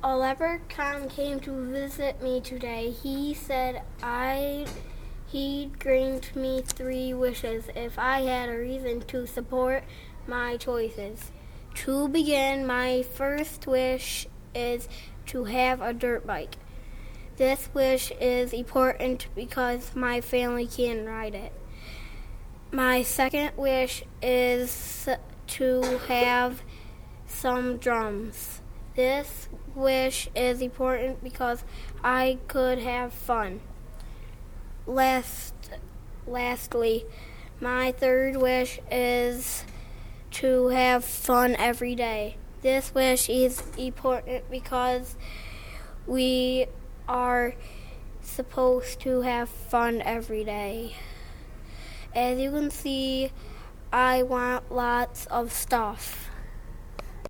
A leprechaun came to visit me today. He said he'd grant me 3 wishes if I had a reason to support my choices. To begin, my first wish is to have a dirt bike. This wish is important because my family can ride it. My second wish is to have some drums. This wish is important because I could have fun. Lastly, my third wish is to have fun every day. This wish is important because we are supposed to have fun every day. As you can see, I want lots of stuff.